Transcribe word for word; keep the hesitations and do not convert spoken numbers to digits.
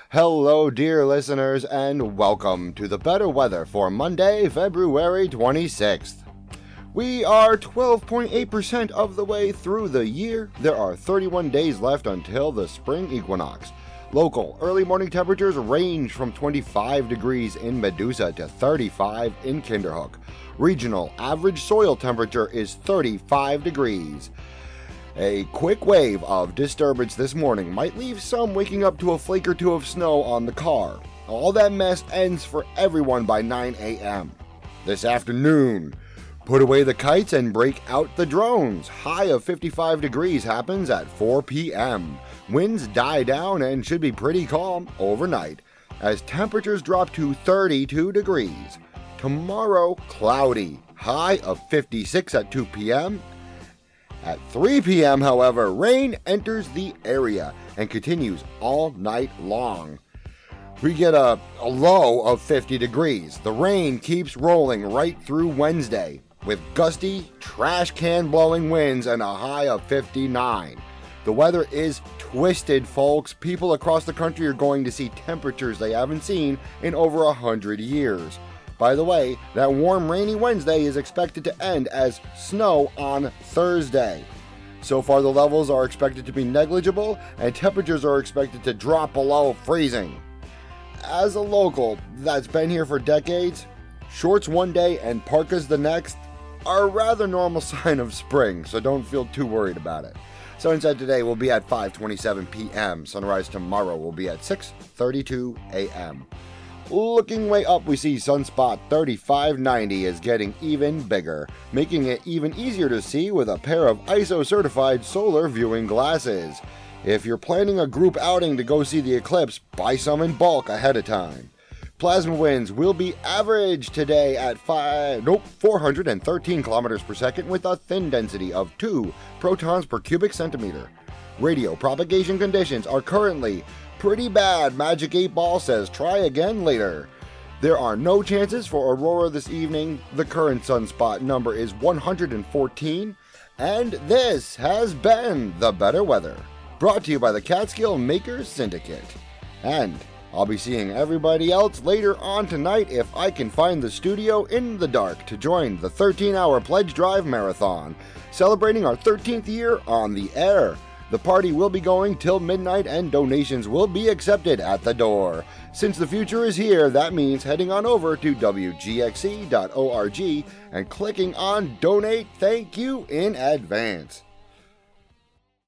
Hello, dear listeners, and welcome to the better weather for Monday, February twenty-sixth. We are twelve point eight percent of the way through the year. There are thirty-one days left until the spring equinox. Local early morning temperatures range from twenty-five degrees in Medusa to thirty-five in Kinderhook. Regional average soil temperature is thirty-five degrees. A quick wave of disturbance this morning might leave some waking up to a flake or two of snow on the car. All that mess ends for everyone by nine a.m. This afternoon, put away the kites and break out the drones. High of fifty-five degrees happens at four p.m. Winds die down and should be pretty calm overnight as temperatures drop to thirty-two degrees. Tomorrow, cloudy. High of fifty-six at two p.m. At three p.m., however, rain enters the area and continues all night long. We get a, a low of fifty degrees. The rain keeps rolling right through Wednesday with gusty, trash can blowing winds and a high of fifty-nine. The weather is twisted, folks. People across the country are going to see temperatures they haven't seen in over a hundred years. By the way, that warm, rainy Wednesday is expected to end as snow on Thursday. So far, the levels are expected to be negligible, and temperatures are expected to drop below freezing. As a local that's been here for decades, shorts one day and parkas the next are a rather normal sign of spring, so don't feel too worried about it. Sunset today will be at five twenty-seven p.m. Sunrise tomorrow will be at six thirty-two a.m. Looking way up, we see sunspot thirty-five ninety is getting even bigger, making it even easier to see with a pair of I S O-certified solar viewing glasses. If you're planning a group outing to go see the eclipse, buy some in bulk ahead of time. Plasma winds will be average today at five, nope, four hundred thirteen kilometers per second with a thin density of two protons per cubic centimeter. Radio propagation conditions are currently pretty bad. Magic eight Ball says try again later. There are no chances for aurora this evening. The current sunspot number is one hundred fourteen. And this has been The Better Weather, brought to you by the Catskill Makers Syndicate. And I'll be seeing everybody else later on tonight if I can find the studio in the dark to join the thirteen-hour Pledge Drive Marathon, celebrating our thirteenth year on the air. The party will be going till midnight and donations will be accepted at the door. Since the future is here, that means heading on over to W G X C dot org and clicking on Donate. Thank you in advance.